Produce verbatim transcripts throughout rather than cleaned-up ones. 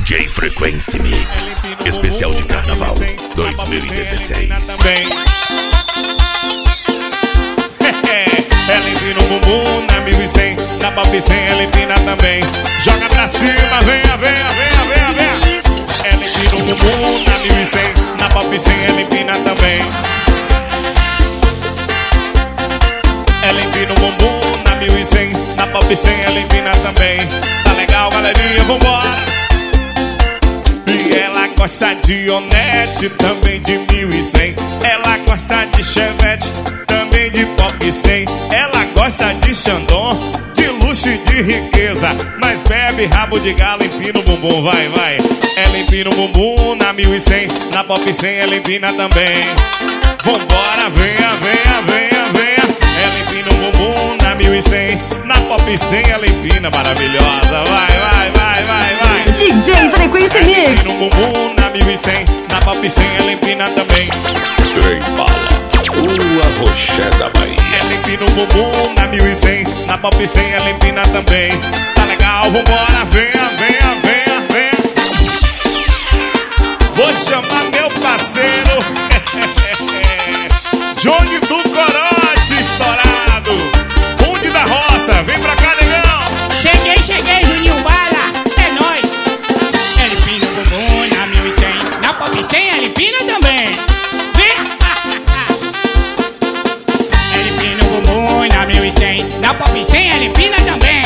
J Frequency Mix, especial de Carnaval dois mil e dezesseis. Ela empina o bumbum na mil e cem, na pop cem ela empina também. Joga pra cima, venha, venha, venha, venha, venha. Ela empina o bumbum na mil e cem, na pop cem ela empina também. Ela empina o bumbum na mil e cem, na pop cem ela empina também. Tá legal, galerinha, vambora. E ela gosta de Onete, também de mil e cem. Ela gosta de Chevette, também de Pop cem. Ela gosta de Xandão, de luxo e de riqueza, mas bebe rabo de galo, empina o bumbum, vai, vai. Ela empina o bumbum na mil e cem, na Pop cem ela empina também. Vambora, venha, venha, venha, venha. Ela empina o bumbum na mil e cem, na Pop cem ela empina, maravilhosa. Vai, vai, vai, vai, vai. D J Frequency Mix. Ela empina o bumbum na mil e cem, na Pop cem ela empina também. Trem bala, o arroché da Bahia. Ela empina o bumbum na mil e cem, na Pop cem ela empina também. Tá legal, vambora, venha, venha, venha, venha. Vou chamar meu parceiro Johnny do Corote estourado, Bonde da Roça, vem pra cá, negão. Cheguei, cheguei, Juninho Bala, é nóis. Ela empina o bumbum na mil e cem, na Pop cem ela empina também. Vem! Ela empina o bumbum na mil e cem, na Pop cem ela empina também.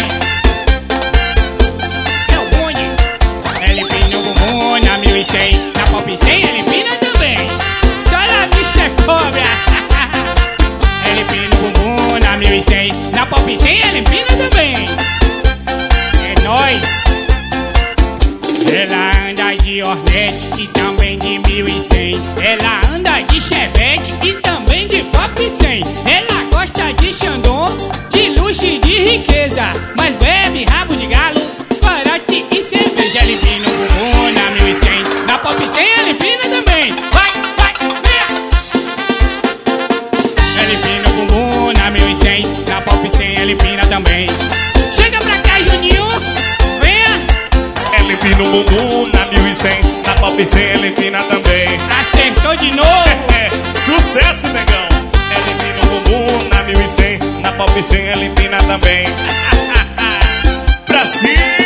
É o bonde. Ela empina o bumbum na mil e cem, na Pop cem ela empina também. Só na mister Cobra. Ela empina o bumbum na mil e cem, na Pop cem ela empina também. É nóis. Ela anda de Hornet e também de mil e cem. Ela anda de Chevette e também de Pop cem. Ela gosta de Xandão, de luxo e de riqueza, mas bebe rabo de galo, corote e cerveja. Ela empina o bumbum na mil e cem, na Pop cem ela empina também. Vai, vai, vem! Ela empina o bumbum na mil e cem, na Pop cem ela empina também. Chega pra cá, Juninho, venha! Ela empina o bumbum na mil e cem, na Pop cem ela empina também. Acertou de novo! É, sucesso, negão. Ela empina o bumbum na mil e cem, na Pop cem ela empina também. Pra cima!